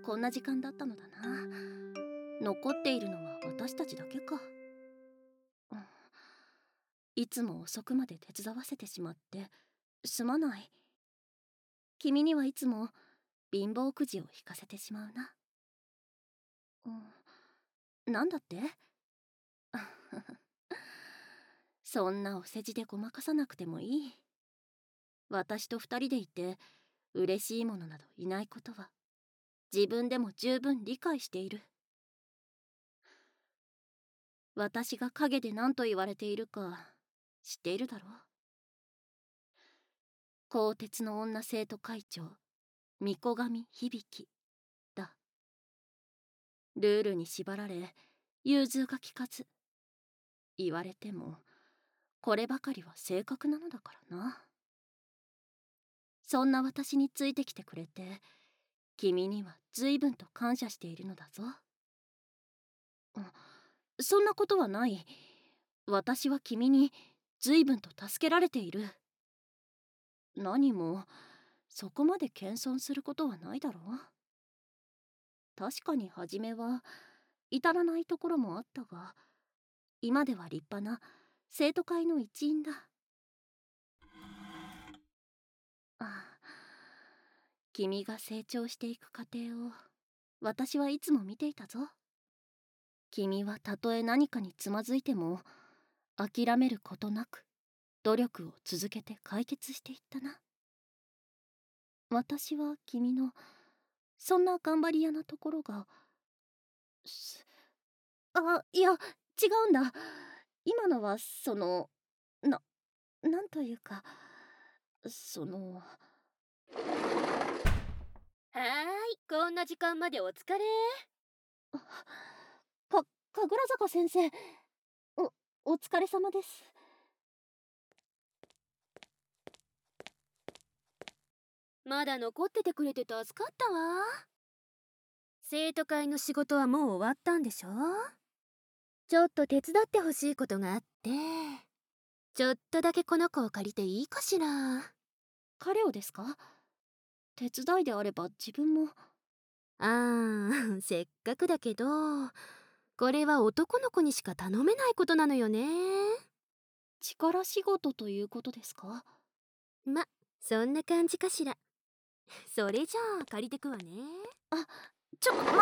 こんな時間だったのだな。残っているのは私たちだけか。うん、いつも遅くまで手伝わせてしまってすまない。君にはいつも貧乏くじを引かせてしまうな。なんだって？そんなお世辞でごまかさなくてもいい。私と二人でいて嬉しいものなどいないことは自分でも十分理解している。私が陰で何と言われているか知っているだろう。鋼鉄の女生徒会長御子神響だ。ルールに縛られ融通が利かず、言われてもこればかりは性格なのだからな。そんな私についてきてくれて君には随分と感謝しているのだぞ。そんなことはない。私は君に随分と助けられている。何もそこまで謙遜することはないだろう。確かに初めは至らないところもあったが、今では立派な生徒会の一員だ。ああ、君が成長していく過程を私はいつも見ていたぞ。君はたとえ何かにつまずいても諦めることなく努力を続けて解決していったな。私は君のそんな頑張り屋なところがいや違うんだ。今のはなんというかはーい、こんな時間までお疲れ。 神楽坂先生、お疲れ様です。 まだ残っててくれて助かったわ。生徒会の仕事はもう終わったんでしょ？ちょっと手伝ってほしいことがあって、ちょっとだけこの子を借りていいかしら？ 彼をですか？手伝いであれば自分も。 せっかくだけど、これは男の子にしか頼めないことなのよね。 力仕事ということですか？ ま、そんな感じかしら。それじゃあ借りてくわね。 あ、ちょっと待